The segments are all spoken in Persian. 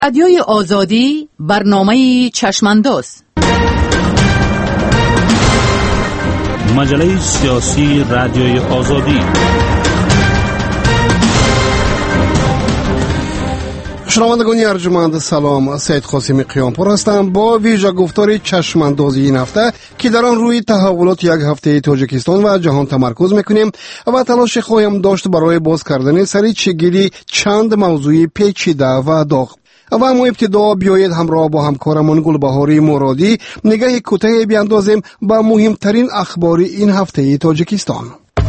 رادیوی آزادی برنامه چشمانداز. مجله سیاسی رادیوی آزادی. شنوندگان ارجمند سلام، سید قاسمی قیامپور هستم با ویژه گفتار چشماندازی این هفته که در آن روی تحولات یک هفته تاجیکستان و جهان تمرکز میکنیم و تلاش خواهیم داشت برای باز کردن سری چگیری چند موضوع پیچیده و داغ. و اما ابتدا بیایید همراه با همکارمان گلبهاری مرادی نگاه کوتاهی بیاندازیم با مهمترین اخبار این هفته تاجیکستان.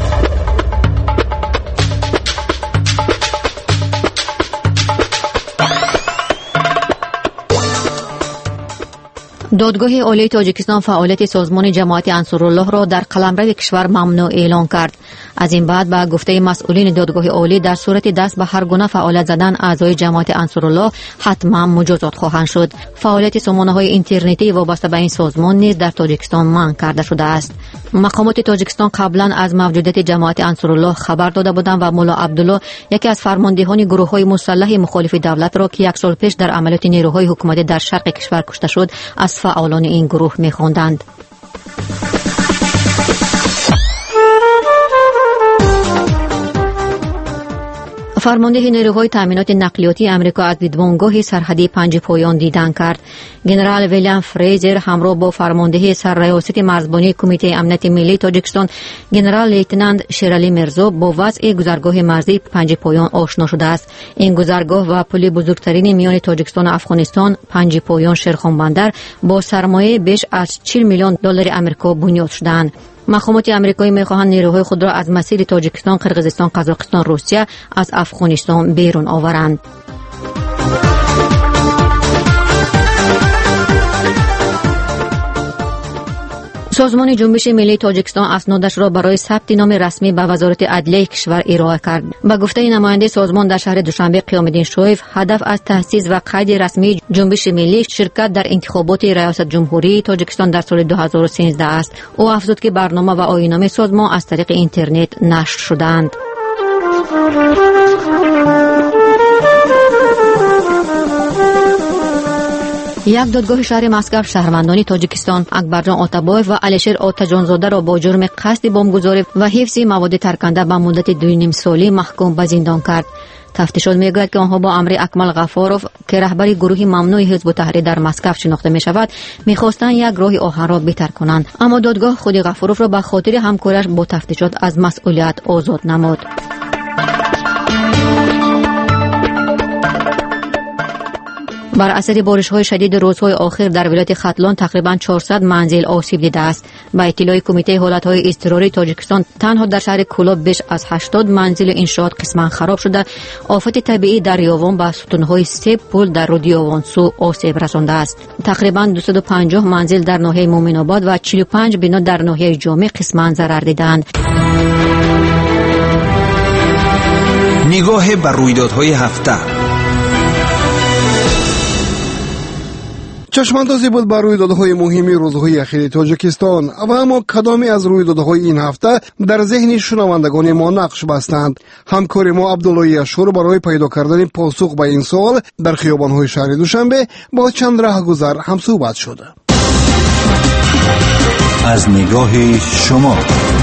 دادگاه عالی تاجیکستان فعالیت سازمان جماعت انصارالله را در قلمرو کشور ممنوع اعلان کرد. از این بعد با گفته مسئولین دادگاه عالی در صورت دست به هر گونه فعالیت زدن اعضای جماعت انصارالله حتما مجازات خواهند شد. فعالیت سامانه‌های اینترنتی وابسته به این سازمان نیز در تاجیکستان منع کرده شده است. مقامات تاجیکستان قبلا از موجودیت جماعت انصارالله خبر داده بودند و مولا عبدالله یکی از فرماندهان گروه‌های مسلح مخالف دولت را که یک سال پیش در عملیات نیروهای حکومتی در شرق کشور کشته شد از فعالان این گروه می‌خواندند. فرمانده نیروهای تامینات نقلیاتی امریکا از دیدبانگاه سرحدی پنج پایان دیدن کرد. ژنرال ویلیام فریزر همراه با فرمانده سرریاست مرزبانی کمیته امنیت ملی تاجیکستان ژنرال لیتنانت شیرالی مرزا با وضع گذرگاه مرزی پنج پایان آشنا شده است. این گذرگاه و پل بزرگترین میان تاجیکستان و افغانستان پنج پایان شیرخان بندر با سرمایه بیش از 40 میلیون دلار آمریکا بنیاد شده‌اند. مقامات آمریکایی می‌خواهند نیروهای خود را از مسیر تاجیکستان، قرقیزستان، قزاقستان، روسیه از افغانستان بیرون آورند. سازمان جنبش ملی تاجیکستان اسنادش را برای ثبت نام رسمی به وزارت عدلیه کشور ارائه کرد. با گفته نماینده سازمان در شهر دوشنبه قیام‌الدین شویف، هدف از تأسیس و قید رسمی جنبش ملی شرکت در انتخابات ریاست جمهوری تاجیکستان در سال 2013 است. او افزود که برنامه و آیین‌نامه سازمان از طریق اینترنت نشر شدند. یک دادگاه شهر مسکو شهروندان تاجیکستان اکبرجان آتابایف و علیشیر آتاجانزاده را با جرم قصد بمبگذاری و حفظ مواد ترکنده به مدت 2.5 ساله محکوم به زندان کرد. تفتیشات میگوید که آنها با امر اکمل غفاروف که رهبر گروه ممنوع حزب التحریر در مسکو شناخته می شود میخواستند یک راه آهن را بهتر کنند، اما دادگاه خود غفاروف را به خاطر همکاریش با تفتیشات از مسئولیت آزاد نمود. بر اثر بارش‌های شدید روزهای آخر در ولایت ختلان تقریباً 400 منزل آسیب دیده است. با اطلاع کمیته حالت‌های اضطراری تاجیکستان تنها در شهر کولاب بیش از 80 منزل انشاءات قسماً خراب شده. آفت طبیعی در یاوان با ستون‌های 3 پل در رود یاوانسو آسیب رسانده است. تقریباً 250 منزل در ناحیه مومن‌آباد و 45 بنا در ناحیه جامع قسماً ضرر دیدند. نگاه بر رویدادهای هفته. چشماندازی بود بر رویدادهای مهمی روزهای اخیر تاجیکستان و اما کدامی از رویدادهای این هفته در ذهن شنوندگان ما نقش بستند. همکار ما عبدالله اشور برای پیدا کردن پاسخ به این سوال در خیابان‌های شهر دوشنبه با چند راهگذر همصحبت شد. از نگاه شما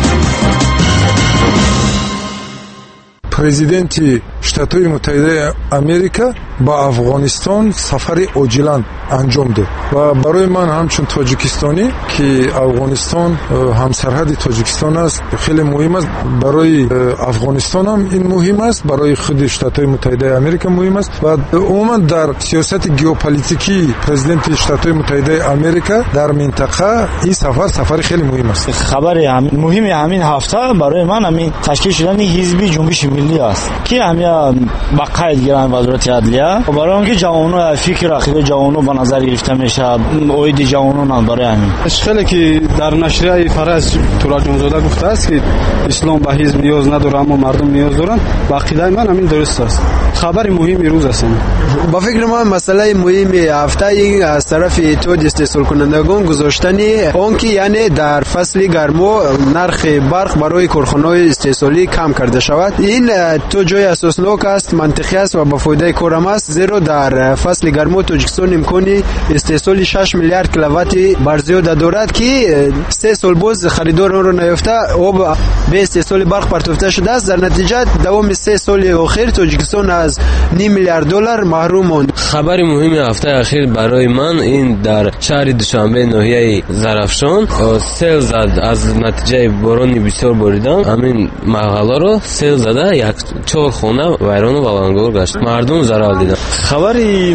президенти штатҳои муттаҳидаи Америка ба Афғонистон сафари оҷилан анҷом дод ва барои ман ҳамчун тоҷикистонӣ ки Афғонистон ҳамсарҳади Тоҷикистон аст хеле муҳим аст. барои Афғонистон ҳам ин муҳим аст, барои худи штатҳои муттаҳидаи Америка муҳим аст ва умуман дар сиёсати геополитикии президенти штатҳои муттаҳидаи Америка дар минтақа ин сафари хеле муҳим аст. хабари муҳими ҳамин ҳафта барои ман ҳамин ташкил шудани ҳизби ҷунбиши миллӣ аст ки ҳамя ба қайд гиранд вазорати адлия барои он ки ҷавоно фикр ақидаи ҷавоно ба назар гирифта мешавад, оиди ҷавононанд. барои ҳамин хеле ки дар нашрияи Фараз Тураҷонзода гуфтааст ки ислом ба ҳизб ниёз надорад, аммо мардум ниёз доранд. ба ақидаи ман ҳамин дуруст аст. خبر مهمی روز است. با فکر ما مسئله مهم هفته این از طرف اتحاد استحصال کنندگان گذاشتنی اون که یعنی در فصل گرما نرخ برق برای کارخانه‌های استحصالی کم کرده شود. این تو جای اساسناک است، منطقی است و با فایده کارم است، زیرا در فصل گرما تاجیکستان امکانی استحصال 6 میلیارد کیلووات برزیاده دارد که 3 سال باز خریدار آن را نیافته آب به استحصال برق پرتافته شده است. در نتیجه دوام 3 سال اخیر تاجیکستان از 9 میلیارد دلار محروم ماند. خبر مهم هفته اخیر برای من این در شهر دوشنبه ناحیه زرافشان سیل زد. از نتیجه باران بسیار باریدن همین محله را سیل زده 4 خانه ویران و ولنگار گشت. مردم ضرر دیدن. خبر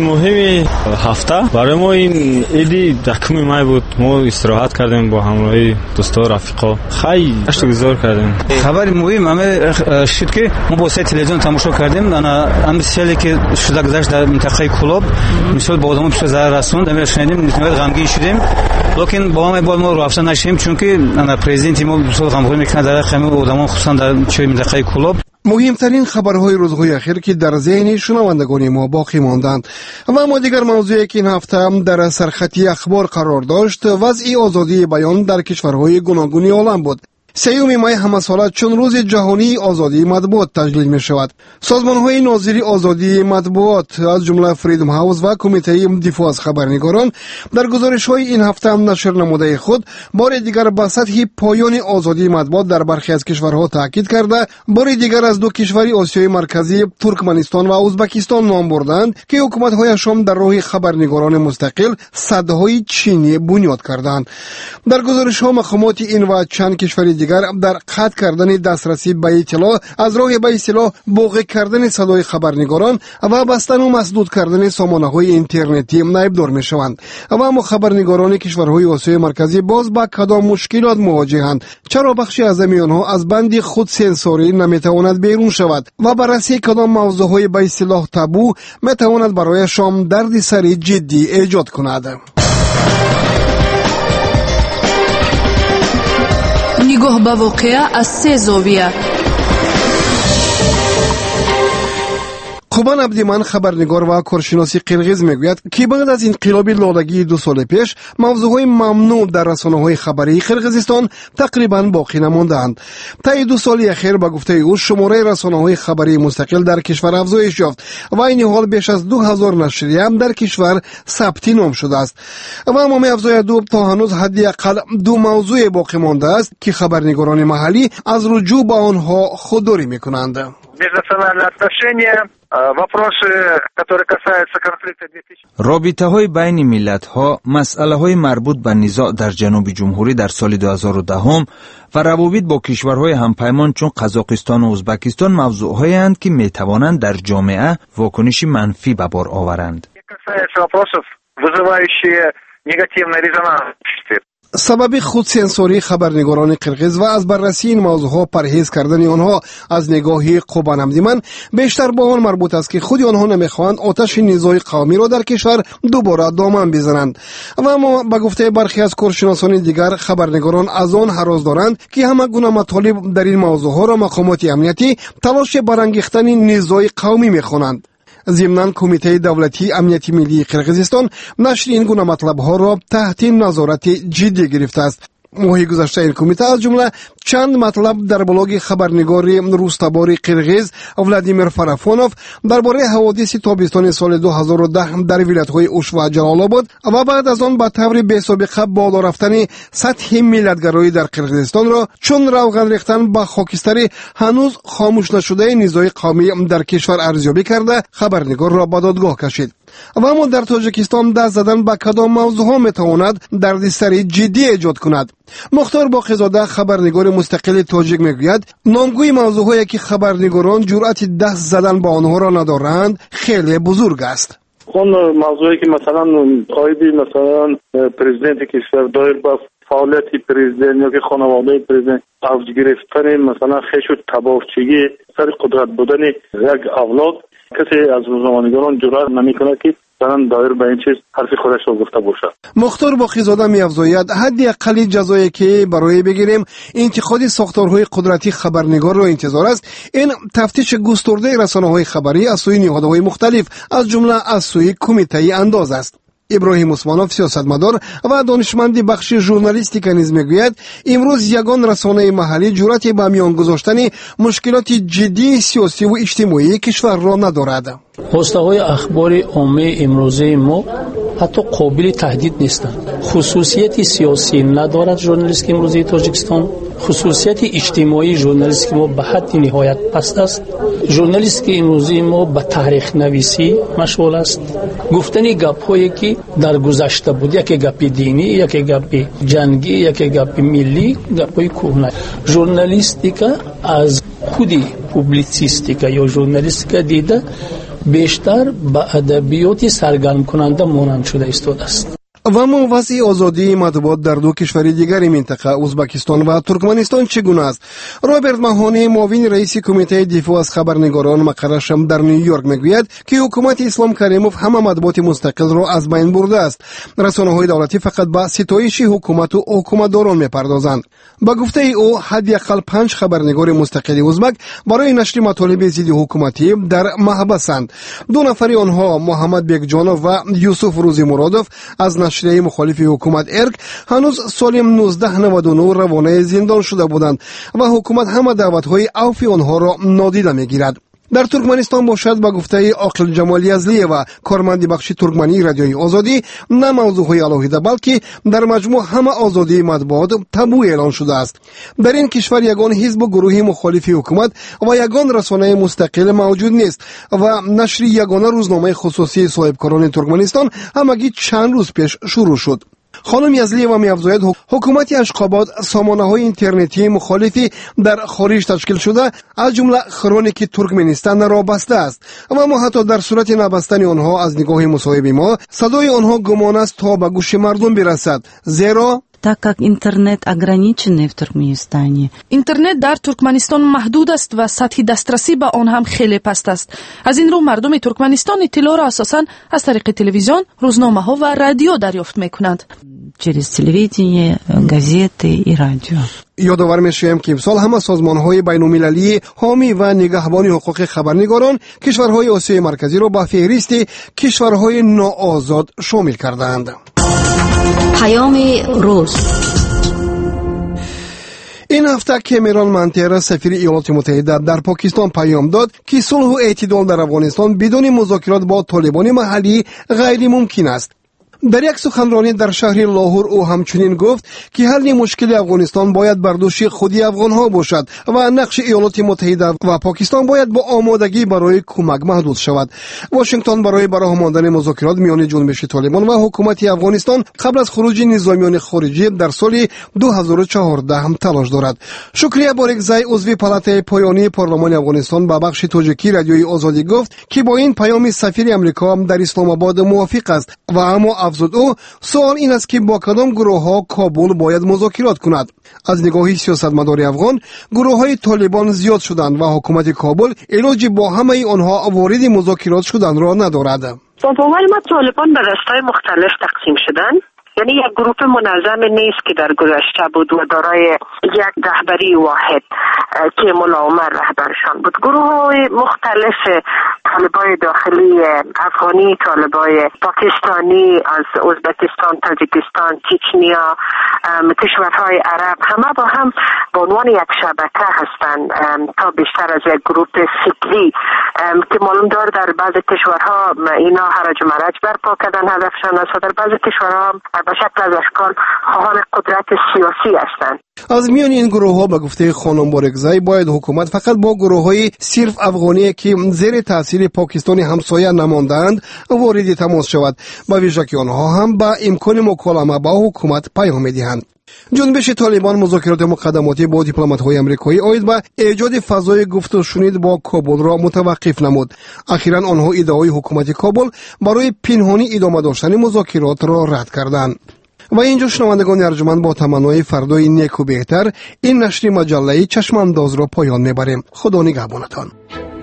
مهم هفته برای ما این ایدی دکم مای بود. ما استراحت کردیم با همراهی دوستا رفیقا. خیلی اشتغال کردیم. خبر مهم همه شد که ما با تلویزیون تماشا کردیم. انا امثالی که شده گذشت در منطقه کلوب مثلا با آدم‌ها بسیار ضرر رسوند. ما شنیدیم نسبت غمگین شدیم. لیکن با ما رفته نشیم چون که انا پرزیدنت ما بسیار غمگین میکنه در خیمه آدم‌ها خصوصا در چه منطقه کلوب. مهمترین خبرهای روزهای اخیر که در ذهن شنوندگان ما باقی ماندند و اما دیگر موضوعی که این هفته هم در سرخطی اخبار قرار داشت وضع آزادی بیان در کشورهای گوناگون عالم بود. 3 مای همه ساله چون روز جهانی آزادی مطبوعات تجلیل می شود. سازمان های ناظری آزادی مطبوعات از جمله فریدم هاوس و کمیته دفاع از خبرنگاران در گزارش های این هفته هم نشر نموده خود بار دیگر به سطح پایان آزادی مطبوعات در برخی از کشورها تاکید کرده بار دیگر از 2 کشور آسیای مرکزی ترکمنستان و ازبکستان نام بردند که حکومت هایشان در راه خبرنگاران مستقل صدهای چینی بنیاد کردند. در گزارش ها مقامات این و چند کشور دیگر در قطع کردن دسترسی به اطلاع از راه به اصطلاح بوق کردن صدای خبرنگاران و بستن و مسدود کردن سامانه‌های اینترنتی نایبدار می‌شوند. و اما خبرنگاران کشورهای آسیای مرکزی باز با کدام مشکلات مواجهند؟ چرا بخشی از آنها از بند خود سنسوری نمیتواند بیرون شود و بررسی کدام موضوعهای به اصطلاح تابو میتواند برایشان دردسر جدی ایجاد کند؟ نگاه به واقعه از 3 زاویه. خوبان عبدیمن خبرنگار و کارشناسی قرغیز میگوید که بعد از انقلاب لالگی 2 سال پیش موضوعهای ممنوع در رسانه‌های خبری قرغیزستان تقریبا باقی نماندند. طی 2 سال اخیر با گفته او شماره رسانه‌های خبری مستقل در کشور افزایش یافت و این حال بیش از 2000 نشریه هم در کشور ثبت نام شده است. و اما افزای دو تا هنوز حداقل 2 موضوع باقی مانده است که خبرنگاران محلی از رجوع به آنها خودداری میکنند. رابطه های بین ملت ها، مسئله های مربوط به نزاع در جنوب جمهوری در سال 2010 و روابط با کشورهای همپیمان چون قزاقستان و ازبکستان موضوع هایی هستند که می توانند در جامعه واکنش منفی به بار آورند. سبب خودسانسوری خبرنگاران قرغیز و از بررسی این موضوعها پرهیز کردن آنها از نگاه خوبان عبدیمن بیشتر با آن مربوط است که خود آنها نمیخواهند آتش نزاع قومی را در کشور دوباره دامن بزنند. و اما به گفته برخی از کارشناسان دیگر خبرنگاران از آن هراس دارند که همه گونه مطالب در این موضوعها را مقامات امنیتی تلاش برانگیختن نزاع قومی میخوانند. ضمناً کمیته دولتی امنیت ملی قرغیزستان نشر این گونه مطلب‌ها را تحت نظارت جدی گرفته است. ماهی گذشته این کمیته از جمله چند مطلب در بلاگ خبرنگار روستابار قرغیز ولادیمیر فرافونوف درباره حوادث تابستان سال 2010 در ولایت‌های اوش و جلال آباد و بعد از آن به طور بی‌سابقه بالا رفتن سطح ملیت‌گرایی در قرغیزستان را چون روغن ریختن به خاکستر هنوز خاموش نشده نزاع قومی در کشور ارزیابی کرده خبرنگار را به دادگاه کشید. و اما در تاجیکستان دست زدن به کدام موضوعها میتواند دردسر جدی ایجاد کند؟ مختار باقی‌زاده خبرنگار مستقل تاجیک میگوید نامگوی موضوعهایی که خبرنگاران جرأت دست زدن به آنها را ندارند خیلی بزرگ است. اون موضوعی که مثلا آیدی مثلا پرزیدنت کشور دایر با فعالیت پرزیدنت یا که خانواده پرزیدنت اوج گرفتن مثلا خش و تباهچگی سر قدرت بودن یک اولاد کسی از روزنامه‌نگاران جرأت نمی‌کنه که مثلا دایر به این چیز حرف خودش رو گفته باشه. مختار باقی‌زاده می‌افزاید حدی اقلی جزایی که برای بگیریم انتقاد ساختارهای قدرتی خبرنگار را انتظار است، این تفتیش گسترده رسانه‌های خبری از سوی نهادهای مختلف از جمله از سوی کمیته انداز است. ابراهیم عثمانوف سیاستمدار و دانشمند بخش ژورنالیستیک نیز میگوید امروز یگان رسانه محلی جرأت به میان گذاشتن مشکلات جدی سیاسی و اجتماعی کشور را ندارد. واسطه‌های اخبار عامه امروزه ما حتی قابل تهدید نیستند. خصوصیت سیاسی ندارد ژورنالیستیک امروزه تاجیکستان. خصوصیت اجتماعی ژورنالیستیک ما به حد نهایت پست است. ژورنالیستیک امروزه ما به تاریخ نویسی مشغول است. گفتن گپ‌هایی که در گذشته بود، یک گپ دینی، یک گپ جنگی، یک گپ ملی، گپ‌های کهنه. ژورنالیستیک از خودی پوبلیسیستیک یا ژورنالیستیک دیده بیشتر به ادبیات سرگرم کننده مانند شده ایستاده است. و اما وضع آزادی مطبوعات در دو کشور دیگر منطقه ازبکستان و ترکمنستان چگونه است؟ رابرت ماهانی معاون رئیس کمیته دفاع از خبرنگاران مقرش در نیویورک میگوید که حکومت اسلام کریموف همه مطبوعات مستقل را از بین برده است. رسانه‌های دولتی فقط به ستایش حکومت و حکومتداران میپردازند. با گفته او حداقل 5 خبرنگار مستقل ازبک برای نشر مطالب ضد حکومتی در محبسند. 2 نفر آنها محمد بیگجانوف و یوسف روزی مرادوف از نشریه مخالف حکومت ارگ هنوز سال 1999 روانه زندان شده بودند و حکومت همه دعوت‌های عفو آنها را نادیده می‌گیرد. در ترکمنستان باشد با گفته عاقل جمال یزلی و کارمند بخش ترکمنی رادیوی آزادی نه موضوعهای علاهیده بلکه در مجموع همه آزادی مطبوعات تابو اعلان شده است. در این کشور یگان حزب و گروه مخالف حکومت و یگان رسانه مستقل موجود نیست و نشر یگانه روزنامه خصوصی صاحبکاران ترکمنستان همگی چند روز پیش شروع شد. خانم یزلی و می‌افزاید حکومت اشخاباد سامانه‌های اینترنتی مخالفی در خارج تشکیل شده از جمله خرونیک ترکمنستان را بسته است و ما حتی در صورت نبستن آنها از نگاه مصاحب ما صدای آنها گمان است تا به گوش مردم برسد، زیرا так как интернет ограниченный в Туркменистане. اینترنت در ترکمنستان محدود است و سطح دسترسی به آن هم خیلی پست است. از این رو مردم ترکمنستان اطلاع را اساساً از طریق تلویزیون، روزنامه‌ها و رادیو دریافت می‌کنند. через телевидение, газеты и радио. یادآور می‌شویم که امسال همه سازمان‌های بین‌المللی حامی و نگهبان حقوق خبرنگاران کشورهای آسیای مرکزی را به فهرست کشورهای ناآزاد شامل کردند. پیام روز. این هفته کمیران منتر سفیر ایالات متحده در پاکستان پیام داد که صلح و اعتدال در افغانستان بدون مذاکرات با طالبان محلی غیر ممکن است. در یک سخنرانی در شهر لاهور او همچنین گفت که حل مشکل افغانستان باید بر دوش خودی افغانها باشد و نقش ایالات متحده و پاکستان باید با آمادگی برای کمک محدود شود. واشنگتن برای براه ماندن مذاکرات میان جنبش طالبان و حکومت افغانستان قبل از خروج نظامیان خارجی در سال 2014 هم تلاش دارد. شکریه بارکزی عضو پالات پایانی پارلمان افغانستان به بخش تاجیکی رادیوی آزادی گفت که با این پیام سفیر امریکا در اسلام آباد موافق است و اما افزود او سوال این است که با کدام گروه‌ها کابل باید مذاکرات کند. از نگاه سیاستمدار افغان گروه‌های طالبان زیاد شدند و حکومت کابل علاج با همه آنها وارد مذاکرات شدن را ندارد. با باور ما طالبان به دسته‌های مختلف تقسیم شدند. یعنی یک گروه منظم نیست که در گذشته بود و دارای یک رهبری واحد که ملا عمر رهبرشان بود. گروه‌های مختلف طالبای داخلی افغانی، طالبای پاکستانی از ازبکستان، تاجیکستان، چچنیا، کشورهای عرب همه با هم به عنوان یک شبکه هستند تا بیشتر از یک گروه فکری که معلوم دار در بعض کشورها اینا هرج و مرج برپا کردن هدفشان است و در بعض کشورها به شکل از اشکال خواهان قدرت سیاسی هستند. از میان این گروه ها به گفته خانم بارکزی باید حکومت فقط با گروه های صرف افغانی که زیر تاثیر پاکستانی همسایه نماندند وارد تماس شود، با ویژه که آنها هم با امکان مکالمه با حکومت پیام می‌دهند. جنبش طالبان مذاکرات مقدماتی با دیپلمات‌های آمریکایی عاید به ایجاد فضای گفت و شنید با کابل را متوقف نمود. اخیراً آنها ادعای حکومت کابل برای پنهانی ادامه داشتن مذاکرات را رد کردند. و اینجا شنوندگان ارجمند با تمنای فردای نیک و بهتر این نشر مجله چشم انداز را پایان میبریم. خدا نگهبانتان.